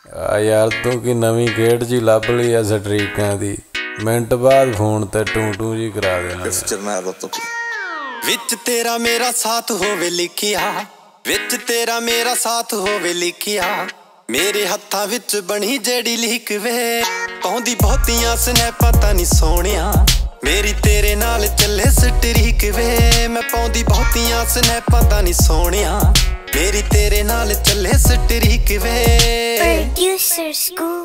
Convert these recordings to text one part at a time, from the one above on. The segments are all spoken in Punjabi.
ਆ ਯਾਰ ਤੂੰ ਕੀ ਨਵੀਂ ਖੇਡ ਜੀ ਲੱਭ ਲਈ ਆ ਸਟਰੀਕਾਂ ਦੀ, ਮਿੰਟ ਬਾਅਦ ਫੋਨ ਤੇ ਟੂ ਟੂ ਜੀ ਕਰਾ ਦੇਣਾ। ਵਿੱਚ ਤੇਰਾ ਮੇਰਾ ਸਾਥ ਹੋਵੇ ਲਿਖਿਆ, ਵਿੱਚ ਤੇਰਾ ਮੇਰਾ ਸਾਥ ਹੋਵੇ ਲਿਖਿਆ, ਮੇਰੇ ਹੱਥਾਂ ਵਿੱਚ ਬਣੀ ਜਿਹੜੀ ਲੀਕ ਵੇ, ਪਾਉਂਦੀ ਬਹੁਤੀਆਂ ਸਨੈਪਾਂ ਤਾਂ ਨੀ ਸੋਹਣਿਆ, ਮੇਰੀ ਤੇਰੇ ਨਾਲ ਚੱਲੇ ਸਟਰੀਕ ਵੇ, ਮੈਂ ਪਾਉਂਦੀ ਬਹੁਤੀਆਂ ਸਨੈਪਾਂ ਤਾਂ ਨੀ ਸੋਹਣਿਆ, ਮੇਰੀ ਤੇਰੇ ਨਾਲ ਚੱਲੇ ਸਟਰੀਕ ਵੇ। Producer School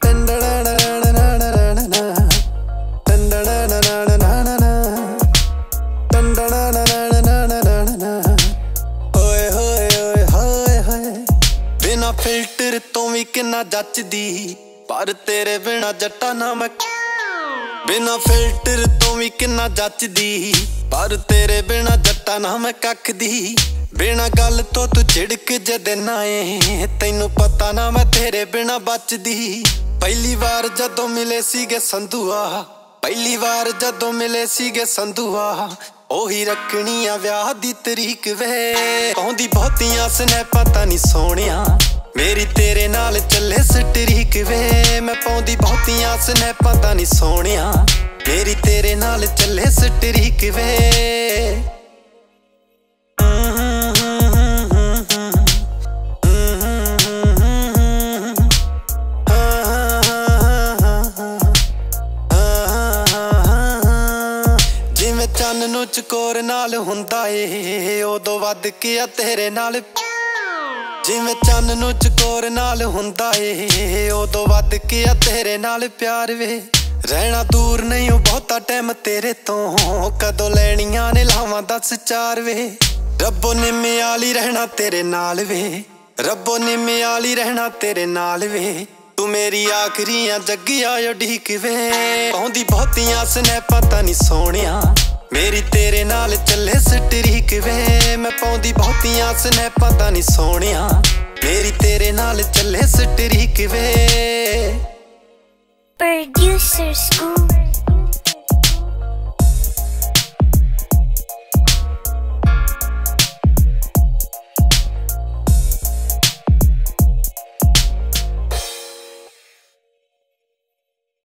ਬਿਨਾ ਫਿਲਟਰ ਤੋਂ ਵੀ ਕਿੰਨਾ ਜੱਚਦੀ, ਪਰ ਤੇਰੇ ਬਿਨਾ ਜੱਟਾ ਨਾ ਮੈਂ, ਬਿਨਾ ਫਿਲਟਰ ਤੋਂ ਵੀ ਕਿੰਨਾ ਜੱਚਦੀ, ਪਰ ਤੇਰੇ ਬਿਨਾ ਜੱਟਾ ਨਾ ਮੈਂ ਕੱਖਦੀ, ਬਿਨਾ ਗੱਲ ਤੋਂ ਤੂੰ ਝਿੜਕ ਜਦੇ ਨਾ ਏ, ਤੈਨੂੰ ਪਤਾ ਨਾ ਮੈਂ ਤੇਰੇ ਬਿਨਾ ਬਚਦੀ। ਪਹਿਲੀ ਵਾਰ ਜਦੋਂ ਮਿਲੇ ਸੀਗੇ ਸੰਧੂਆ, ਪਹਿਲੀ ਵਾਰ ਜਦੋਂ ਮਿਲੇ ਸੀਗੇ ਸੰਧੂਆ, ਉਹੀ ਰੱਖਣੀ ਆ ਵਿਆਹ ਦੀ ਤਰੀਕ ਵੇ, ਪਾਉਂਦੀ ਬਹੁਤੀਆਂ ਸਨੈਪਾਂ ਤਾਂ ਨੀ ਸੋਹਣਿਆ, ਮੇਰੀ ਤੇਰੇ ਨਾਲ ਚੱਲੇ ਸਟਰੀਕ ਵੇ, ਮੈਂ ਪਾਉਂਦੀ ਬਹੁਤੀਆਂ ਸਨੈਪਾਂ ਤਾਂ ਨੀ ਸੋਹਣਿਆ, ਮੇਰੀ ਤੇਰੇ ਨਾਲ ਚੱਲੇ ਸਟਰੀਕ ਵੇ। ਚੰਨ ਨੂੰ ਚਕੋਰ ਨਾਲ ਹੁੰਦਾ ਏ, ਉਦੋਂ ਵੱਧ ਕੇ ਆ ਤੇਰੇ ਨਾਲ, ਜਿਵੇਂ ਚੰਨ ਨੂੰ ਚਕੋਰ ਨਾਲ ਹੁੰਦਾ ਏ, ਉਦੋਂ ਵੱਧ ਕੇ ਆ ਤੇਰੇ ਨਾਲ ਪਿਆਰ ਵੇ, ਰਹਿਣਾ ਦੂਰ ਨਹੀਂ ਉਹ ਬਹੁਤਾ ਟਾਈਮ ਤੇਰੇ ਤੋਂ, ਕਦੋਂ ਲੈਣੀਆਂ ਨੇ ਲਾਵਾਂ 10 4 ਵੇ, ਰੱਬੋ ਨਿੰਮੇ ਵਾਲੀ ਰਹਿਣਾ ਤੇਰੇ ਨਾਲ ਵੇ, ਰੱਬੋ ਨਿੰਮੇ ਵਾਲੀ ਰਹਿਣਾ ਤੇਰੇ ਨਾਲ ਵੇ, ਤੂੰ ਮੇਰੀ ਆਖਰੀ ਆ ਜੱਗਿਆ ਉਡੀਕ ਵੇ, ਪਾਉਂਦੀ ਬਹੁਤੀਆਂ ਸਨੈਪਾਂ ਤਾਂ ਨੀ ਸੋਹਣਿਆ, ਮੇਰੀ ਤੇਰੇ ਨਾਲ ਚੱਲੇ ਸਟਰੀਕ ਵੇ, ਮੈਂ ਪਾਉਂਦੀ ਬਹੁਤੀਆਂ ਸਨੈਪਾਂ ਤਾਂ ਨੀ ਸੋਹਣਿਆ, ਮੇਰੀ ਤੇਰੇ ਨਾਲ ਚੱਲੇ ਸਟਰੀਕ ਵੇ। Producer School